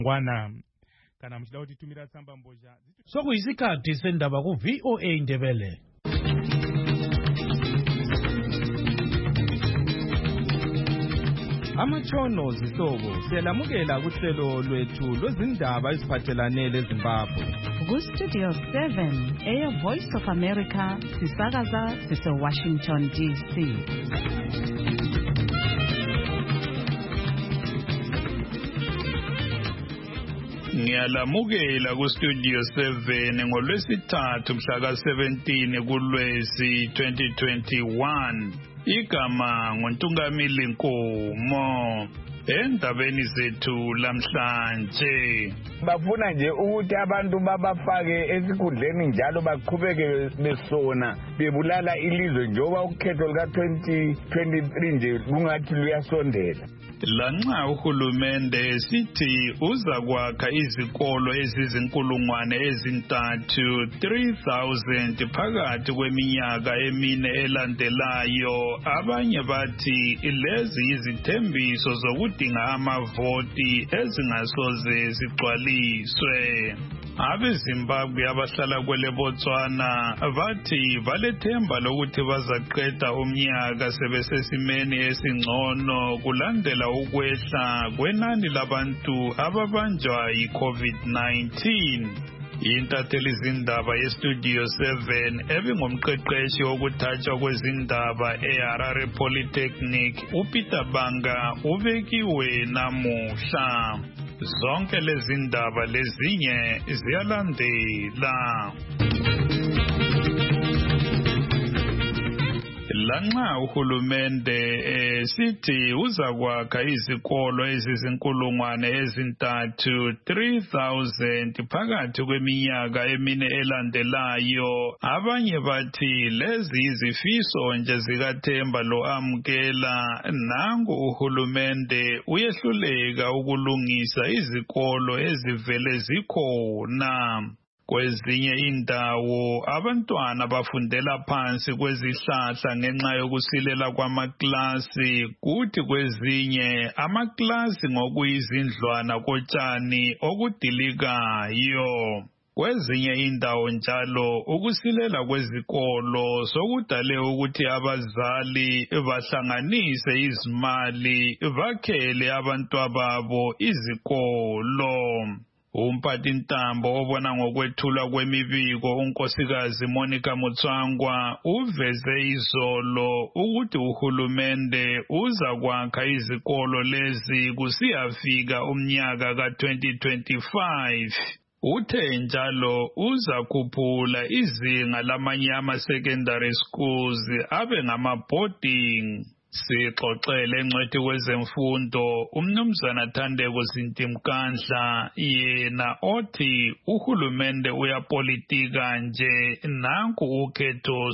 Ngwana kana mchida kuti tumira tsamba mboja sokuyisikhathi sendaba ku VOA Ndebele. Amatshono zihlobo siyalamukela kuhlelo lwethu lwezindaba eziphathelane leZimbabwe. Ku-Studio 7 Air Voice of America sisakaza sise-Washington DC. Ngiyalamukela ku-Studio 7 ngolwesithathu mhla ka-17 kuLwezi 2021. Igama nguNtungamili Nkomo. Endabeni zethu lamhlanje bafuna nje ukuthi abantu babafake esikhundleni njalo baqhubeke besona bebulala ilizwe njengoba ukhetho luka-2023 nje kungathi luyasondela. Lanxa uhulumende sithi uza kwakha izikolo ezizinkulungwane ezintathu 3,000 phakathi kweminyaka emine elandelayo, abanye bathi lezi izithembiso zokudinga amavoti ezingasoze zigcwaliswe. AbeZimbabwe abahlala kwele Botswana bathi balethemba lokuthi bazaqeda umnyaka sebesesimeni esingcono kulandela ukwehla kwenani labantu ababanjwa yi-COVID-19. Intatheli zindaba yeStudio 7 ebingumqeqeshi wokuthatshwa kwezindaba eHarare Polytechnic uPeter Banga ubekiwe namuhla. Zonke lezi ndaba lezinye ziyalandela. Lanxa uhulumende sithi uza kwakha izikolo ezizinkulungwane ezintathu 3,000 phakathi kweminyaka emine elandelayo, abanye bathi lezi izifiso nje zikaThemba lo-amukela. Nangu uhulumende uyehluleka ukulungisa izikolo ezivele zikhona. Kwezinye indawo abantwana bafundela phansi kwezihlahla ngenxa yokusilela kwamaklasi, kuthi kwezinye amaklasi ngokuyizindlwana kotshani okudilikayo. Kwezinye indawo njalo ukusilela kwezikolo sokudale ukuthi abazali bahlanganise izimali bakhele abantwababo izikolo. Umphathintambo obona ngokwethulwa kwemibiko unkosikazi Monica Mutswangwa uveze izolo ukuthi uhulumende uza kwakha izikolo lezi kusiyafika umnyaka ka-2025. Uthe njalo uza khuphula izinga lamanye ama-secondary schools abe ngama-boarding. Sixoxele engcwethi kwezemfundo umnumzana Thandeko Zintimkandla, yena othi uhulumende uyapolitika nje nanku ukhetho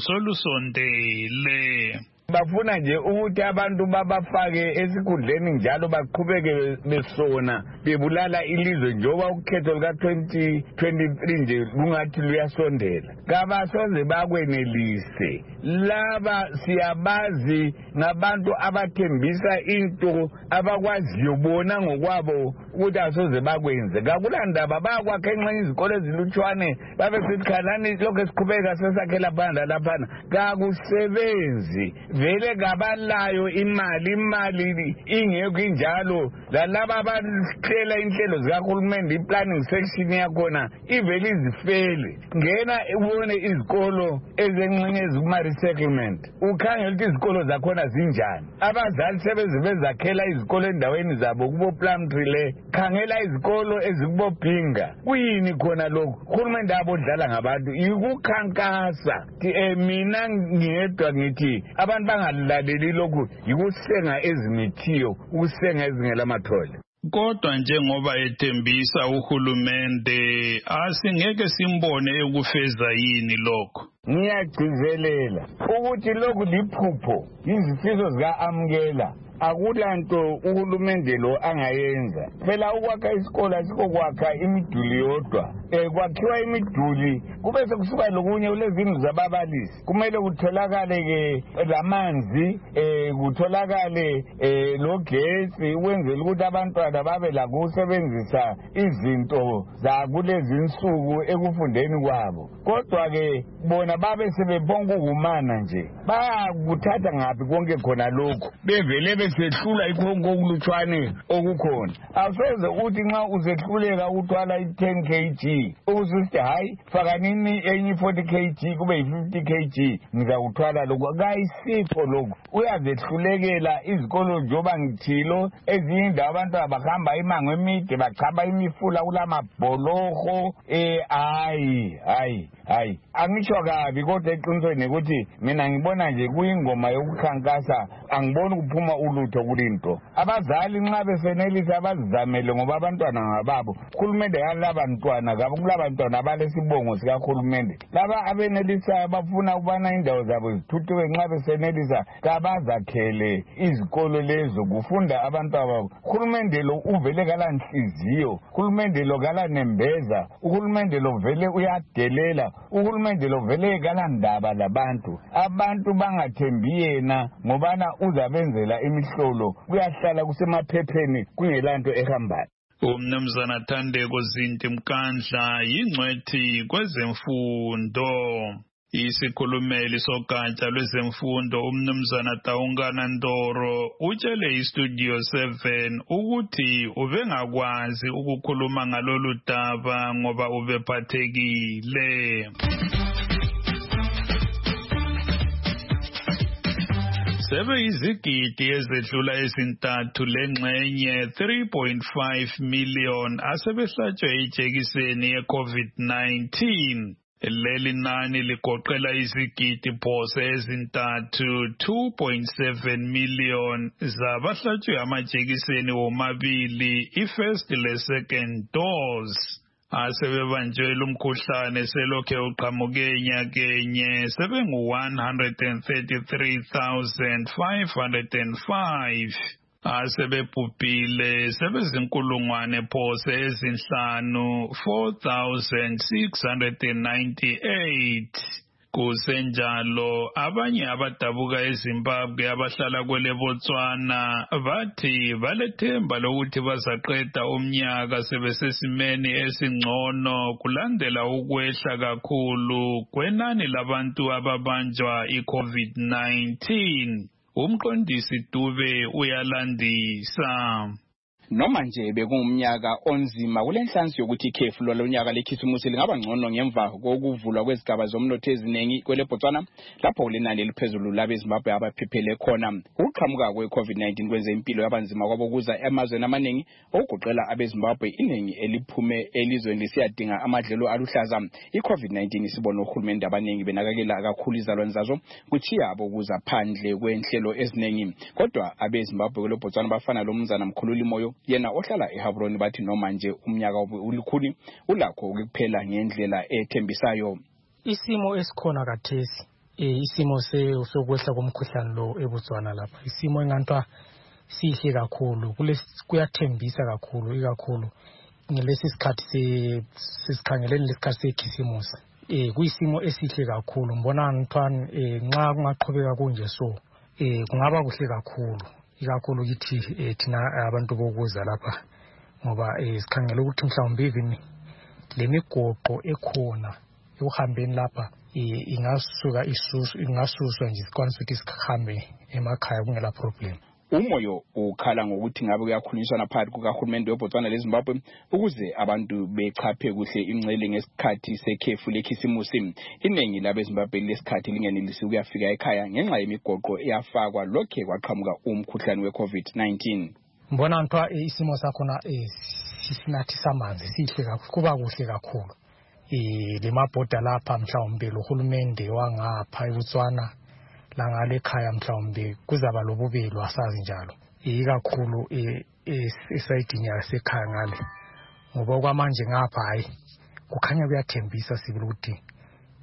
solusondele. Bafuna nje ukuthi abantu babafake esikhundleni njalo baqhubeke besona bebulala ilizwe njengoba ukhetho luka-2023 nje kungathi luyasondela. Kabasoze bakwenelise. Laba siyabazi ngabantu abathembisa into abakwaziyo bona ngokwabo ukuthi asoze bakwenze. Kakulandaba bayakwakha enxenye izikolo ezilutshwane babe sithi khalani lokho esiqhubeka sesakhela phanda laphana. Kakusebenzi. Vele kabalayo imali ingekho injalo. Lalaba abahlela inhlelo zikahulumende i-planning section yakhona ivele izifele. Ngena ubone izikolo ezengxenye ezikuma-resettlement, ukhangela ukuthi izikolo zakhona zinjani. Abazali sebeze bezakhela izikolo endaweni zabo kubo Plumtree le. Khangela izikolo ezikubobhinga. Kuyini khona lokho? Uhulumende abodlala ngabantu ikukhankasa. Mina ngiyedwa ngithi abantu bangalaleli lokhu yikusenga ezimithiyo, ukusenga ezingelamathole. Kodwa njengoba ethembisa uhulumende asingeke simbone ekufeza yini lokho. Ngiyagcizelela ukuthi lokhu liphupho, izifiso zika-amukela. akulanto uhulumende lo angayenza. Phela ukwakha isikole asikokwakha imiduli yodwa. Kwakhiwa imiduli kube sekusuka lokunye kulezindlu zababalisi. Kumele kutholakale ke lamanzi, kutholakale logesi ukwenzela ukuthi abantwana babe lakusebenzisa izinto zakulezi insuku ekufundeni kwabo. Kodwa ke bona babe sebebonga ukumana nje. Bayakuthatha ngaphi konke khona lokho. Bevele besehlula ikhonko okulutshwane okukhona. Awuseze uthi nxa uzehluleka uthwala i10 kg uzusithi hayi fakanini enye 40 kg kube yi50 kg ngizakuthwala lokho. Kayisipho lokho. Uyazehlulekela izikolo njoba ngithilo ezinye indawo abantwana bahamba imango emide bachaba imifula kulamabholoho. Hayi angisho kabi kodwa eqinisweni ukuthi mina ngibona nje kuyingoma yokukhankasa. Angiboni kuphuma ulutho kulinto. Abazali nxa besenelisa abazizamele ngoba abantwana ngababo. Uhulumende yalaba ntwana ngabo kulaba ntwana balesibongo sika hulumende. Laba abenelisa abafuna ukubana indawo zabo zithuthuke nxa besenelisa kabazakhele izikolo lezo kufunda abantwana babo. Uhulumende lo uvele kala nhliziyo. Uhulumende lo kala nembeza. Uhulumende lo vele uyadelela. Uhulumende lo vele kala ndaba labantu. Abantu bangathembi yena ngobana uzabenzela imihlolo kuyahlala kusemaphepheni kungelanto ehambayo. Umnumzana Thandeko Zinti Mkandla yingcwethi kwezemfundo. Isikhulumeli sogatsha lwezemfundo umnumzana Taungana Ndoro utshele iStudio 7 ukuthi ubengakwazi ukukhuluma ngalolu daba ngoba ubephathekile. Sebe izigidi ezedlula ezintathu lengxenye 3.5 million asebehlatshwe ijekiseni ye-COVID-19. Leli nani ligoqela izigidi phose ezintathu 2.7 million zabahlatshwe amajekiseni womabili i-first le-second dose. Asebebanjwe lumkhuhlane selokhe uqhamuke nyakenye sebengu-133,505. Asebebhubhile sebezinkulungwane phose ezinhlanu 4,698. Kusenjalo abanye abadabuka eZimbabwe abahlala kwele Botswana bathi balethemba lokuthi bazaqeda umnyaka sebesesimeni esingcono kulandela ukwehla kakhulu kwenani labantu ababanjwa i-COVID-19. Umqondisi Dube uyalandisa. Noma nje bekungumnyaka onzima kulenhlansi yokuthi ikhefu lonyaka lekhisimusi lingaba ngcono ngemva kokuvulwa kwezigaba zomnotho eziningi kwele Botswana lapho lenani eliphezulu labeZimbabwe abaphephele khona. Ukuqhamuka kwe-COVID-19 kwenze impilo yabanzima kwabo kuza emazweni amaningi okugoqela abeZimbabwe iningi eliphume elizweni lisiyadinga amadlelo aluhlaza. I-COVID-19 isibona uhulumende abaningi benakekela kakhulu izalwane zazo kuchiya bokuza phandle kwenhlelo eziningi. Kodwa abeZimbabwe kwele Botswana bafana lomnumzana Mkhululi Moyo yena ohlala eHabroni bathi noma nje umnyaka ulikhuni ulakho ukuphela ngendlela ethembisayo. Isimo esikhona kathesi isimo sokwehla komkhuhlane lo eBotswana lapha isimo engantwa sihle kakhulu kuyathembisa kakhulu ikakhulu ngelesi sikhathi sesikhangeleni lesikhathi sekhisimusi. Kuyisimo esihle kakhulu mbona ngithwani nxa kungaqhubeka kunje so kungaba kuhle kakhulu ikakhulu kithi thina abantu bokuza lapha ngoba sikhangela ukuthi mhlawumbe even lemigoqo ekhona ukuhambeni lapha ingasuswa nje sikwanisa ukuthi sihambe emakhaya kungela problem. Umoyo ukhala ngokuthi ngabe kuyakhulunyiswana phakathi kukahulumende weBotswana leZimbabwe ukuze abantu bechaphe kuhle ingcele ngesikhathi sekhefu lekhisimusi. Iningi labeZimbabwe lesikhathi lingenelisi ukuyafika ekhaya ngenxa yemigoqo eyafakwa lokhe kwaqhamuka umkhuhlane we-COVID-19. Mbona ntwa isimo sakhona sisinathi samanzi sihle kakhulu kuba kuhle kakhulu. Lemabhoda lapha mhlawumbe lohulumende wangapha eBotswana langale ekhaya mhlawumbe kuzaba lobubelo asazi njalo ikakhulu esayidini yasekhaya ngale ngoba kwamanje ngapha hayi kukhanya kuyathembisa sibili ukuthi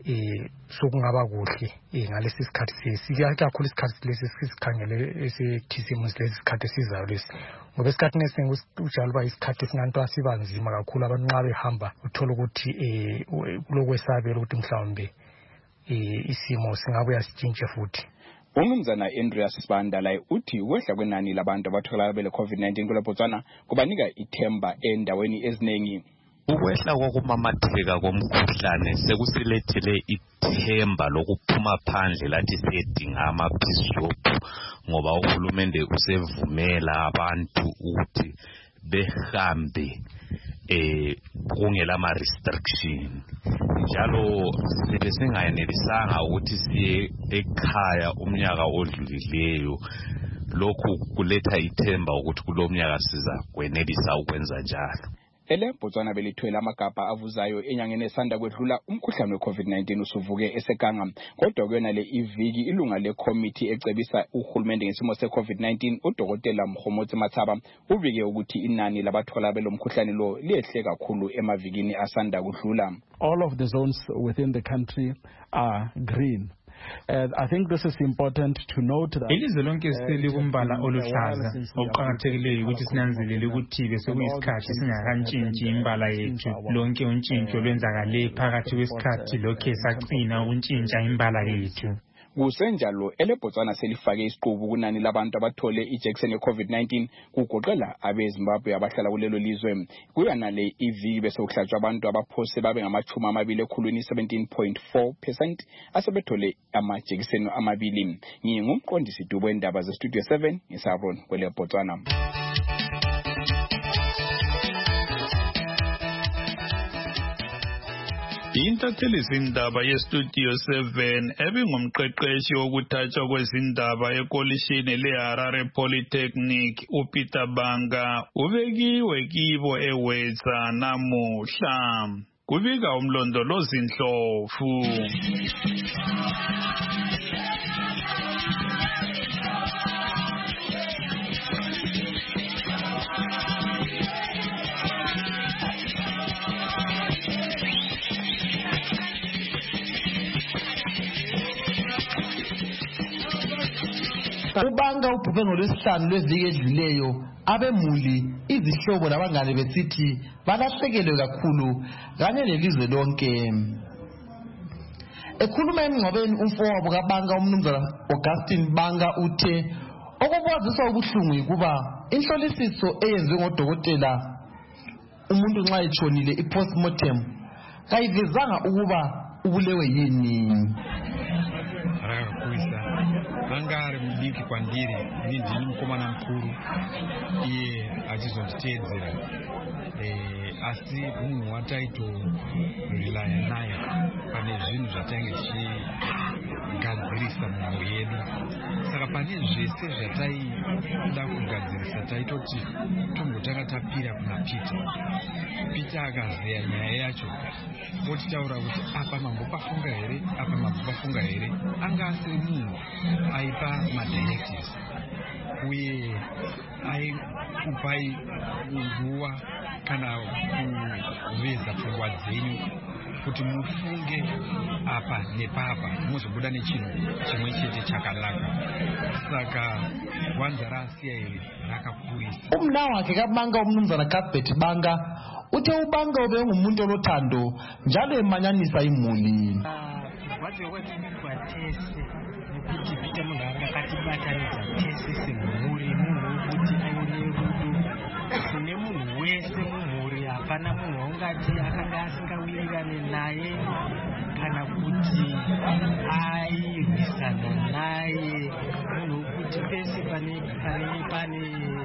sokungaba kuhle ngalesi sikhathi sikakhulu isikhathi lesi sikhangele esikhisimusi lesi sikhathi sizayo lesi ngoba esikhathini esinye ujalo ba isikhathi esingantwa sibanzima kakhulu abantu nxa behamba uthola ukuthi kulokwesabela ukuthi mhlawumbe isimo singabuya sitshintshe futhi. Umnumzana Andreas Sibandala uthi ukwehla kwenani labantu abatholakala bele COVID-19 kuleBotswana kubanika ithemba endaweni eziningi. Ukwehla kokumamatheka komkhuhlane sekusilethele ithemba lokuphuma phandle lathi siyedinga amabhishophu ngoba uhulumende usevumela abantu ukuthi behambe kungela ma restriction njalo sibe singayenelisanga ukuthi siye ekhaya umnyaka odlulileyo. Lokhu kuletha ithemba ukuthi kulomnyaka siza kwenelisa ukwenza njalo. EleBotswana belithwele amagabha avuzayo enyangeni esanda kwedlula umkhuhlane we-COVID-19 usuvuke esekanga. Kodwa kuyona le iviki ilunga lecommittee ecebisa uhulumende ngesimo se-COVID-19 uDokotela Mkhomotsi Mathaba ubike ukuthi inani labathola belomkhuhlane lo liyehle kakhulu emavikini asanda kudlula. All of the zones within the country are green. I think this is important to note that ilizwe lonke selikumbala oluhlaza. Okuqakathekileyo ukuthi sinanzelele ukuthi besekuyisikhathi singakantshintshi imbala yethu. Lonke untshintsho lwenzakale phakathi kwesikhathi lokhe sacina ukuntshintsha imbala yethu. Kusenjalo eleBotswana selifake isiqubu kunani labantu abathole ijekiseni ye-COVID-19 kugoqela abeZimbabwe abahlala kulelo lizwe. Kuyona le iviki bese kuhlatshwa abantu abaphose babe ngama-20 ekhulwini 17.4% asebethole amajekiseni amabili. Ngingumqondisi Dubo wendaba zeStudio 7 ngiSaron kweleBotswana. Intatheli zindaba yeStudio 7 ebingumqeqeshi wokuthathwa kwezindaba ekolishini leHarare Polytechnic uPeter Banga ubekiwe kibo eWeza namuhla. Kubika umlondolozi Ndlovu. Ubanga ubhubhe ngolwesihlanu lweviki edluleyo abemuli izihlobo nabangane besithi balahlekelwe kakhulu kanye nelizwe lonke. Ekhuluma emngcwabeni umfowabo kaBanga umnumzana Augustine Banga uthe okwaziswa ubuhlungu ukuba inhlolisiso eyenziwe ngodokotela umuntu nxa etshonile i-postmortem kayivezanga ukuba ubulewe yini. Angari mdiki kwandiri ndini mkomana mkuru iye achizonditeedzera asi munhu wataito rilaya naye pane zvinhu zvatange tichigadzirisa mumhuri yedu. Saka pane zvese zvataida kugadzirisa taitoti tombotanga tapira kuna Peter akazeya nyaya yacho otitaura kuti apa mambo pafunga here, apa mambo pafunga here. Anga asiri munhu aipa madirectives uye aikupai nguva kana kuveza pfungwa dzenyu kuti mufunge apa nepapa muzobuda nechinhu chimwe chete chakanaka. Saka wanza rasiya iri rakakurisa. Umna wake kaBanga umnumzana Cuthbert Banga uthe uBanga ube ngumuntu olothando njalo emanyanisa imuli. Wathi kwathese ukuthi Peter munhu akatibatanidza tese semhuri munhu ukuthi aine rudo kune munhu wese mumhuri. Hapana munhu waungati akanga asingawirirane naye kana kuti airwisana naye. Munhu wekuti pese pane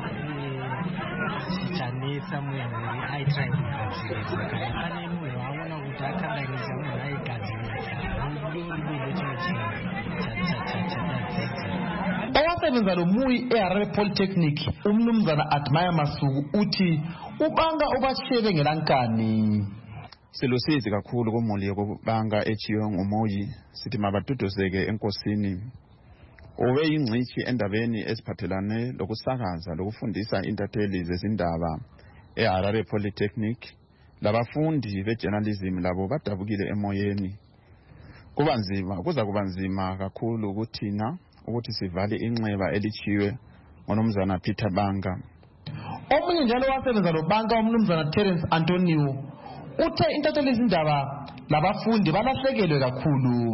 chichanetsa mumhuri aitrai kugadzirisa. Kana pane munhu waona kuti akanganisa munhu aigadzirisa rudo chino chadzidza. Owasebenza lomuyi eHarare Polytechnic umnumzana Admire Masuku uthi uBanga ubashebe ngelankani. Silusizi kakhulu kumuli yokuBanga echiyo ngomoyi sithi mabaduduzeke enkosini. Ube yingcishi endabeni esiphathelane lokusakaza lokufundisa intatheli zezindaba eHarare Polytechnic. Labafundi bejournalism labo badabukile emoyeni kuza kuba nzima kakhulu kuthina ukuthi sivale inxeba elichiwe ngoMnumzana Peter Banga. Omunye njalo wasebenza noBanga uMnumzana Terence Antonio uthe intatheli izindaba labafundi balahlekelwe kakhulu.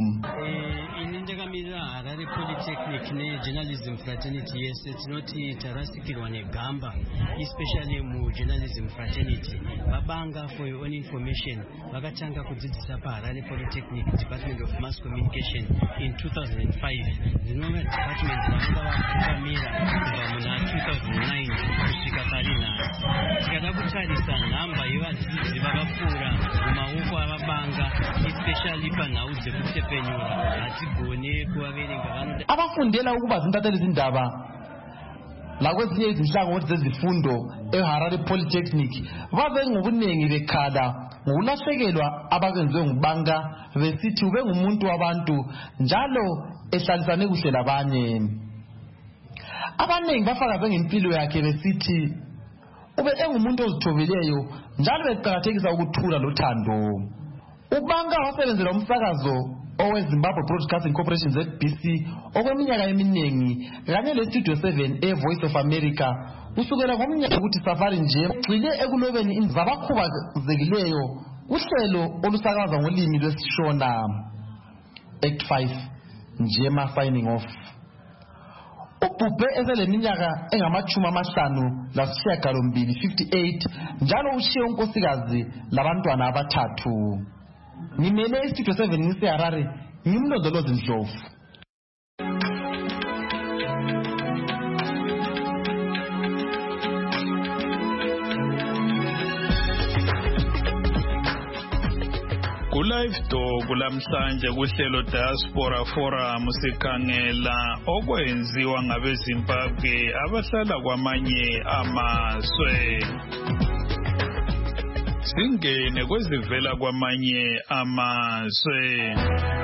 Harare Polytechnic ne-journalism fraternity yesetinothi tarasikirwa negamba, especially mu journalism fraternity. Babanga, for your own information, vakatanga kudzidzisa paHarare Polytechnic Department of Mass Communication in 2005. Zinova department vakanga vakukamira kubva muna 2009 kusvika pari nhasi. Tikada kutarisa nhamba yevadzidzi vakapfuura mumaoko avabanga, especially panhau dzekutepenyura, hatigone kuvaverenga vanoda. Abafundela ukuba zintatheli izindaba lakwezinye izinhlangothi zezifundo eHarare Polytechnic babe ngobunengi bekhala ngokulahlekelwa abakwenziwe nguBanga besithi ube ngumuntu wabantu njalo ehlalisane kuhle labanye. Abanengi bafakaze ngempilo yakhe besithi ube engumuntu ozithobeleyo njalo beqhakathekisa ukuthula lothando. uBanga wasebenzela umsakazo oweZimbabwe Broadcasting Corporation ZBC okweminyaka eminingi kanye leStudio 7 eVoice of America kusukela ngomnyaka ukuthi safari nje ugxile ekulobeni zabakhubazekileyo uhlelo olusakaza ngolimi lwesiShona Act 5 njema signing off. Ubhubhe eseleminyaka engama-58 njalo ushiye unkosikazi labantwana abathathu. Ngimele iStudio 7 ngiseHarare, ngimlondolozi Ndlovu. Kulive Talk kulamhlanje kuhlelo Diaspora Forum sikhangela okwenziwa ngabeZimbabwe abahlala kwamanye amazwe. Singene kwezivela kwamanye amazwe.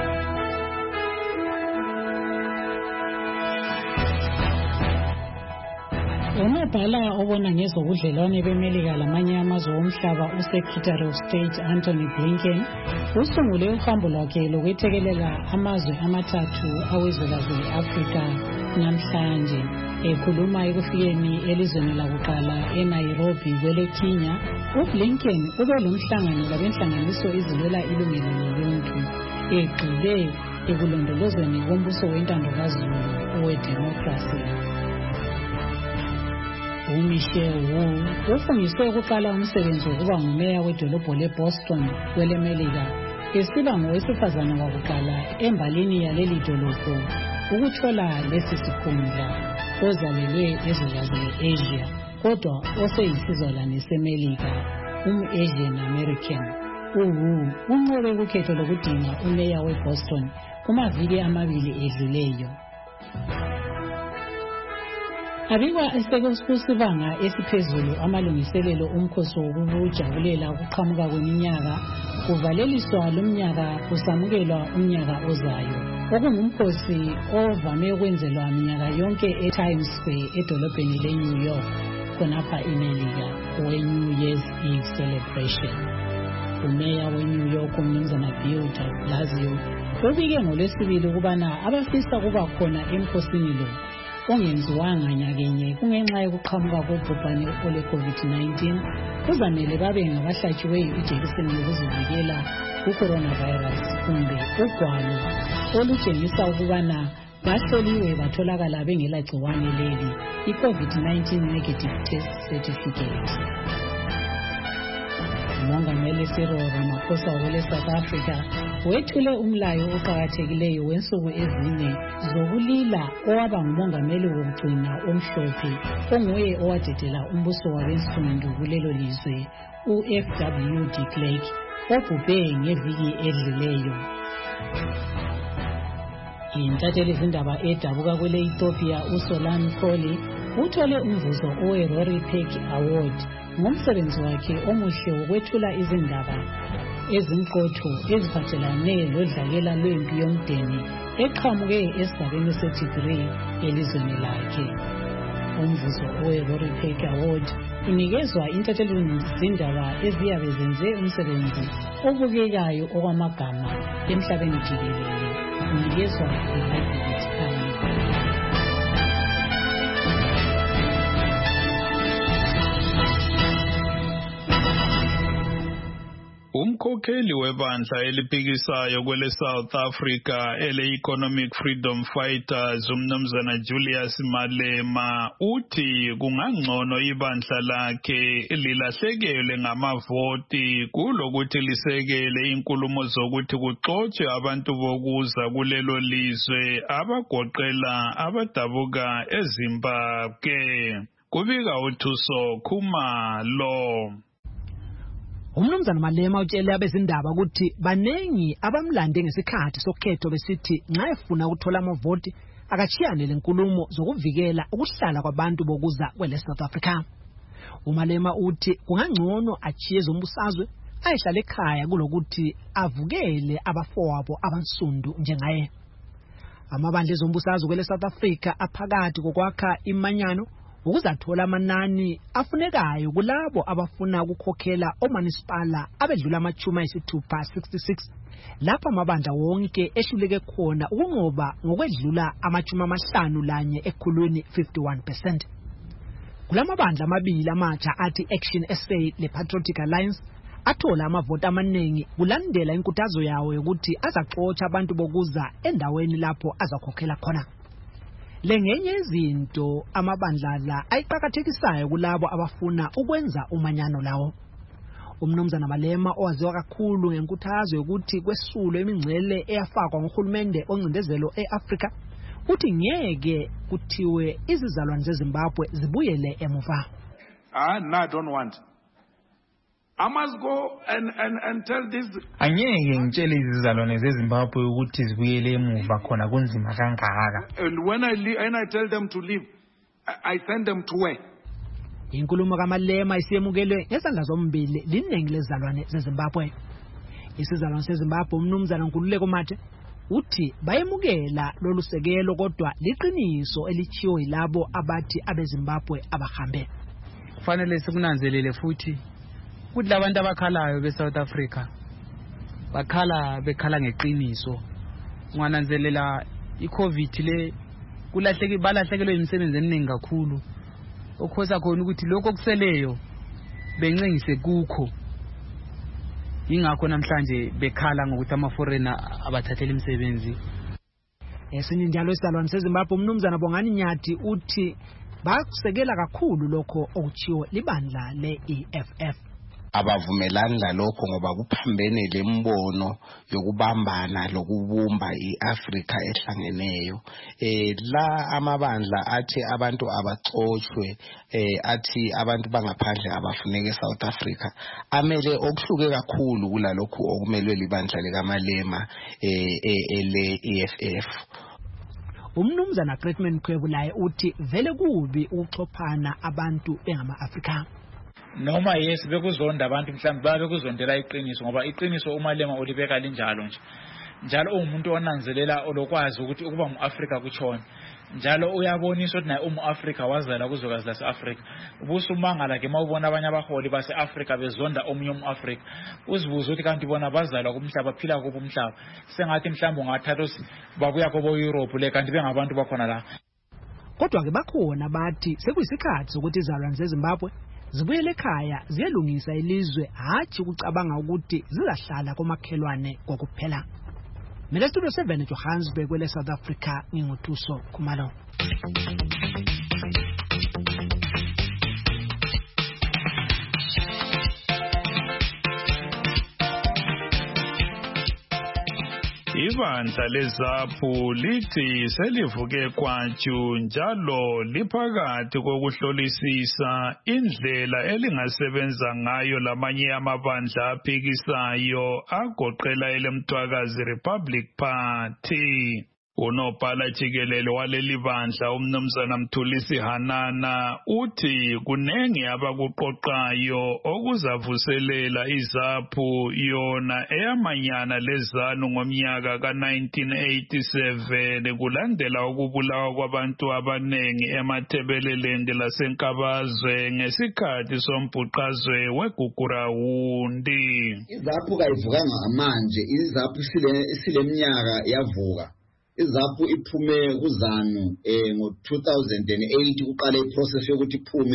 Unobhala obona ngezobudlelwane beMelika lamanye amazwe omhlaba uSecretary of State Anthony Blinken usungule uhambo lwakhe lokwethekelela amazwe amathathu awezwekazi le-Afrika namhlanje. Ekhuluma ekufikeni elizweni lakuqala eNairobi kweleKenya, uBlinken ube lomhlangano labenhlanganiso ezilwela ilungelo loluntu egxile ekulondolozweni kombuso wentandokazulu owedemokhrasi. uMichelle Wu ufungiswe ukuqala umsebenzi wokuba ngumeya wedolobho leBoston kweleMelika esiba ngowesifazane wakuqala embalini yaleli dolobho ukuthola lesi sikhundla. Ozalelwe ezwekazi le-Asia kodwa oseyisizalwane seMelika, Asian American. Wu unqobe ukhetho lokudinga umeya weBoston kumaviki amabili edluleyo. Abikwa esekusibanga esiphezulu amalungiselelo umkhosi wokujabulela ukuqhamuka kweminyaka kuvaleliswa lomnyaka kusamukelwa umnyaka ozayo. Okungumkhosi ovame ukwenzelwa minyaka yonke eTimes Square edolobheni leNew York khonapha eMelika we-New Year's Eve celebration. Umeya weNew York uMnumzana Bill de Blasio ubike ngoLwesibili ukubana abafisa kuba khona emkhosini lo ongenziwanga nyakenye kungenxa yokuqhamuka kobhubhane ole-COVID-19 kuzamele babe ngabahlatshiweyo ijekiseni yokuzivikela ku-coronavirus kumbe ugwalo olutshengisa ukubana bahloliwe batholakala bengelagciwane leli i-COVID-19 negative test certificate. uMongameli Cyril Ramaphosa wele-South Africa wethule umlayo oqakathekileyo wensuku ezine zokulila owaba ngumongameli wokugcina omhlophe onguye owadedela umbuso wabensundu kulelo lizwe u-F.W. de Klerk obhubhe ngeviki edluleyo. Intatheli izindaba edabuka kwele-Ethiopia uSolan Kholi uthole umvuzo owe-Rory Peck Award ngomsebenzi wakhe omuhle wokwethula izindaba ezinqotho eziphathelane lodlakela lwempi yomdeni eqhamuke esigabeni seTigray elizweni lakhe. Umvuzo we-Rory Peg Award unikezwa intatheluni zindaba eziyabe zenze umsebenzi obukekayo okwamagama emhlabeni jikelele unikezwa i-Library. Umkhokheli webandla eliphikisayo kwele South Africa ele-Economic Freedom Fighters umnumzana Julius Malema uthi kungangcono ibandla lakhe lilahlekelwe ngamavoti kulokuthi lisekele inkulumo zokuthi kuxotshwe abantu bokuza kulelo lizwe abagoqela abadabuka eZimbabwe. Kubika uThuso Khumalo. Umnumzana Malema utshele abezindaba ukuthi banengi abamlande ngesikhathi sokhetho besithi nxa efuna ukuthola amavoti akachiyane lenkulumo zokuvikela ukuhlala kwabantu bokuza kwele South Africa. uMalema uthi kungangcono achiye zombusazwe ayihlala ekhaya kulokuthi avukele abafowabo abansundu njengaye. Amabandla ezombusazwe kwele South Africa aphakathi kokwakha imanyano ukuzathola amanani afunekayo kulabo abafuna ukukhokhela omunicipala abedlula amachuma ayisithupha 66 lapha amabandla wonke ehluleke khona ukunqoba ngokwedlula amachuma amahlanu lanye ekhulwini 51%. Kulamabandla amabili amatsha athi Action SA le Patriotic Alliance athola amavoti amaningi kulandela inkuthazo yawo yokuthi azaxotsha abantu bokuza endaweni lapho azakhokhela khona. Lengenye izinto amabandla la ayiqhakathekisayo kulabo abafuna ukwenza umanyano lawo. Umnumzana Malema owaziwa kakhulu ngenkuthazo yokuthi kwesulwe imingcele eyafakwa ngohulumende oncindezelo eAfrika uthi ngeke kuthiwe izizalwane zeZimbabwe zibuyele emuva. I don't want. I must go and tell this. Angeke ngitshele izizalwane zeZimbabwe ukuthi zibuyele emuva khona kunzima kangaka. And when I tell them to leave, I send them to where? Inkulumo kaMalema isiyemukelwe ngesandla zombili liningi lezizalwane zeZimbabwe. Isizalwane seZimbabwe umnumzana Nkululeko Mathe uthi bayemukela lolu sekelo kodwa liqiniso elichiyo yilabo abathi abeZimbabwe abahambe. Kufanele sikunanzelele futhi ukuthi labantu abakhalayo beSouth Africa bekhala ngeqiniso. Ungananzelela iCovid le balahlekelwe imisebenzi eminingi kakhulu okhosa khona ukuthi lokho okuseleyo bencengise kukho. Ingakho namhlanje bekhala ngokuthi ama-foreigner abathathela imisebenzi. Esinye njalo isizalwane seZimbabwe umnumzana Bongani Nyathi uthi bakusekela kakhulu lokho okuchiwo libandla le-EFF. Abavumelani lalokho ngoba kuphambene lembono yokubambana lokubumba iAfrika ehlangeneyo. La amabandla athi abantu abaxoshwe athi abantu bangaphandle abafuneka eSouth Africa amele okuhluke kakhulu kulalokho okumelwe libandla likaMalema le-EFF. Umnumzana Gretman Khwebulaye uthi vele kubi ukuxophana abantu bengama-Afrika. Noma yes bekuzonda abantu mhlawumbe babekuzondela iqiniso ngoba iqiniso uMalema olibeka linjalo nje. Njalo umuntu onanzelela olokwazi ukuthi ukuba uMafrika kuchona. Njalo uyabonisa ukuthi naye uMafrika wazala kuzokazi laseAfrika. Ubusumangala ke mawubona abanye abaholi baseAfrika bezonda omunye uMafrika. Uzibuza ukuthi kanti bona bazalwa kumhlaba phila kubo umhlaba. Sengathi mhlawumbe ungathatha babuya kobo Europe le kanti bengabantu bakhona la. Kodwa ke bakhona bathi sekuyisikhathi sokuthi izalwane zeZimbabwe zibuyele ekhaya ziyelungisa ilizwe hathi ukucabanga ukuthi zizahlala komakhelwane kokuphela. Mina Studio 7 Johannesburg kwele South Africa nginguthuso Khumalo. Ibandla leZAPU lithi selivuke kwatshu njalo liphakathi kokuhlolisisa indlela elingasebenza ngayo lamanye amabandla aphikisayo agoqela elemthwakazi Republic Party. Unobhala jikelele waleli bandla umnumzana Mthulisi Hanana uthi kunengi abakuqoqayo okuzavuselela izaphu yona eyamanyana lezanu ngomnyaka ka-1987 kulandela ukubulawa kwabantu abanengi emathebelelende lasenkabazwe ngesikhathi sombhuqazwe weGugurawundi. Izaphu kayivukanga manje, izaphu sileminyaka yavuka. Izaphu iphume kuzanu ngo-2008 kuqala iprocess yokuthi iphume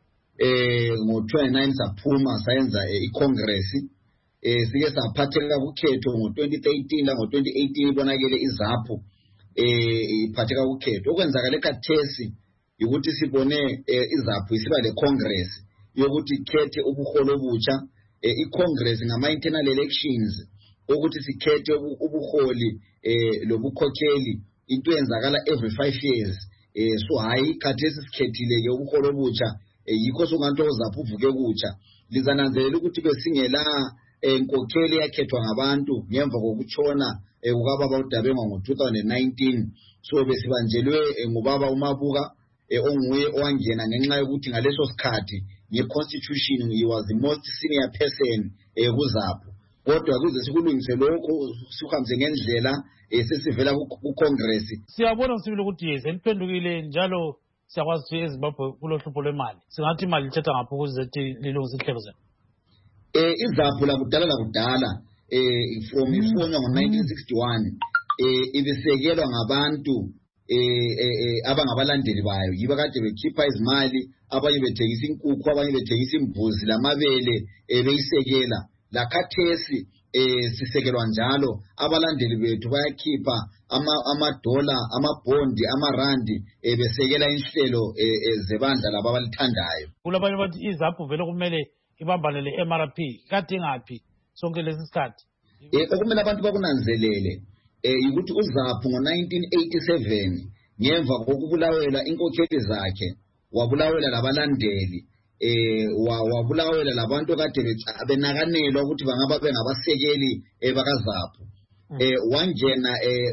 ngo-29 saphuma sayenza iCongress sike saphatheka kukhetho ngo-2013 ngo-2018 ibonakele izaphu iphatheka kukhetho. Okwenzakale kathesi ukuthi sibone izaphu isiba leCongress yokuthi ikhethe ubuholo obutsha iCongress ngama-internal elections ukuthi sikhethe ubuholi lobukhokheli into yenzakala every 5 years. So hayi khathesi sikhethile ke ubuholo obutsha yikho songanto uzaphu uvuke kutsha lizananzelela ukuthi besingela inkokheli yakhethwa ngabantu ngemva kokutshona ukababa uDabenga ngo-2019. So besibanjelwe ngubaba uMabuka onguye owangena ngenxa yokuthi ngaleso sikhathi nge-constitution he was the most senior person kuzaphu. Kodwa kuze sikulungise lokho sihambe ngendlela sesivela ku-Congress. Siyabona sibili ukuthi yeze liphendukile njalo siyakwazi ukuthi eZimbabwe kulohlupho lwemali. Singathi imali lithetha ngapho ukuze lilungise ihlelo zenu. Izaphu lakudala from ifonywa ngo-1961 ibisekelwa ngabantu abangabalandeli bayo yiba kade bekhipha izimali, abanye bethengisa inkukhu, abanye bethengisa imbuzi lamabele beyisekela. La khathesi sisekelwa njalo abalandeli bethu bayakhipha amadola, amabhondi, amarandi besekela inhlelo zebandla laba abalithandayo. Kulabanye bathi izaphu vele kumele ibambane le-MRP kade ingaphi sonke lesi sikhathi. Okumele abantu bakunanzelele ukuthi uzaphu ngo-1987 ngemva kokubulawela inkokheli zakhe wabulawela labalandeli wabulawela labantu kade benakanelwa ukuthi bangaba bengabasekeli bakazaphu. Wangena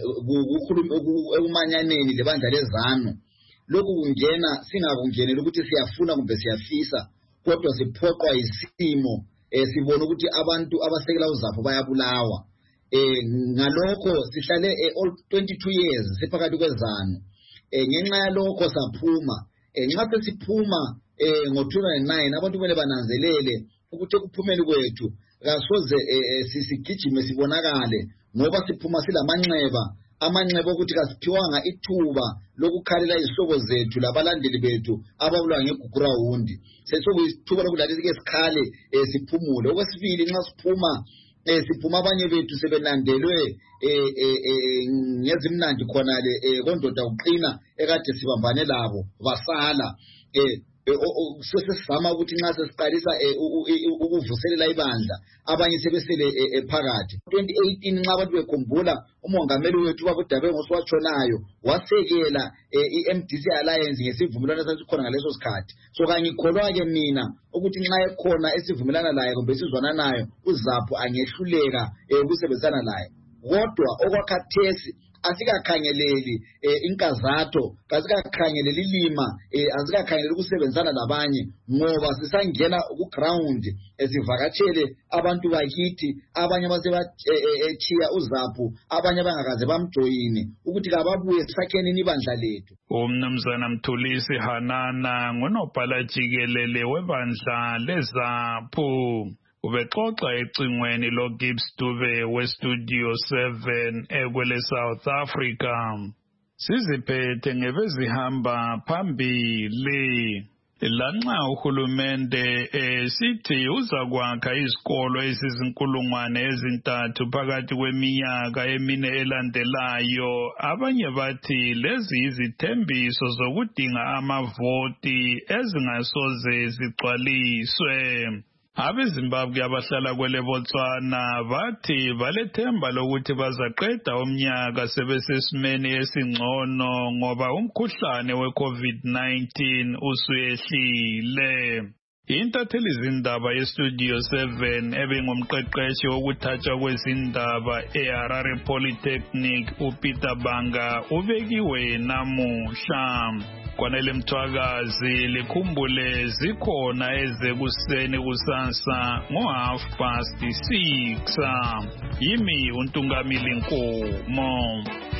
ekumanyaneni lebandla lezanu. Lokhu kungena singakungenela ukuthi siyafuna kumbe siyafisa, kodwa siphoqwa isimo sibona ukuthi abantu abasekela uzaphu bayabulawa. Ngalokho sihlale 22 years siphakathi kwezanu. Ngenxa yalokho saphuma. Nxa sesiphuma ngo-2009 abantu kumele bananzelele ukuthi ekuphumeni kwethu kasoze sisigijime sibonakale ngoba siphuma silamanxeba ukuthi kasiphiwanga ithuba lokukhalela izihlobo zethu labalandeli bethu ababulawa ngeGugurawundi. Sesokuyisithuba lokudlala sike sikhale siphumule. Okwesibili nxa siphuma abanye bethu sebenandelwe ngezimnandi khonale kondoda uqina ekade sibambane labo basala. Sesizama ukuthi nxa sesiqalisa ukuvuselela ibandla abanye sebesele phakathi. 2018 nxa abantu bekhumbula umongameli wethu ubaba uDabenga oswatshonayo wasekela i-MDC Alliance ngesivumelwano esasikhona ngaleso sikhathi. So kangikholwa-ke mina ukuthi nxa ekhona esivumelana laye kumbe sizwana nayo uzaphu angehluleka ukusebenzisana laye. Kodwa okwakhathesi asikakhangeleli inkazatho, kasikakhangeleli lima, asikakhangeleli ukusebenzana labanye ngoba sisangena ku-ground sivakatshele abantu bakithi abanye abasebatshiya uzaphu abanye abangakaze bamjoyine ukuthi kababuye sisakheni ibandla lethu. Umnumzana Mthulisi Hanana ngunobhala jikelele webandla lezaphu ubexoxa ecingweni loGibbs Dube weStudio 7 ekwele South Africa. Siziphethe ngebezihamba phambili. Lanxa uhulumende sithi uzakwakha izikolo ezizinkulungwane ezintathu phakathi kweminyaka emine elandelayo, abanye bathi lezi izithembiso zokudinga amavoti ezingasoze zigcwaliswe. AbeZimbabwe abahlala kwele Botswana bathi balethemba lokuthi bazaqeda umnyaka sebesesimeni esingcono ngoba umkhuhlane we-COVID-19 usuyehlile. Intatheli zindaba yestudio 7 ebengumqeqeshi wokuthatshwa kwezindaba eHarare Polytechnic uPeter Banga ubekiwe namuhla. Kwanele Mthwakazi likhumbule zikhona ezekuseni kusasa ngo6:30. Yimi uNtungamili Nkomo.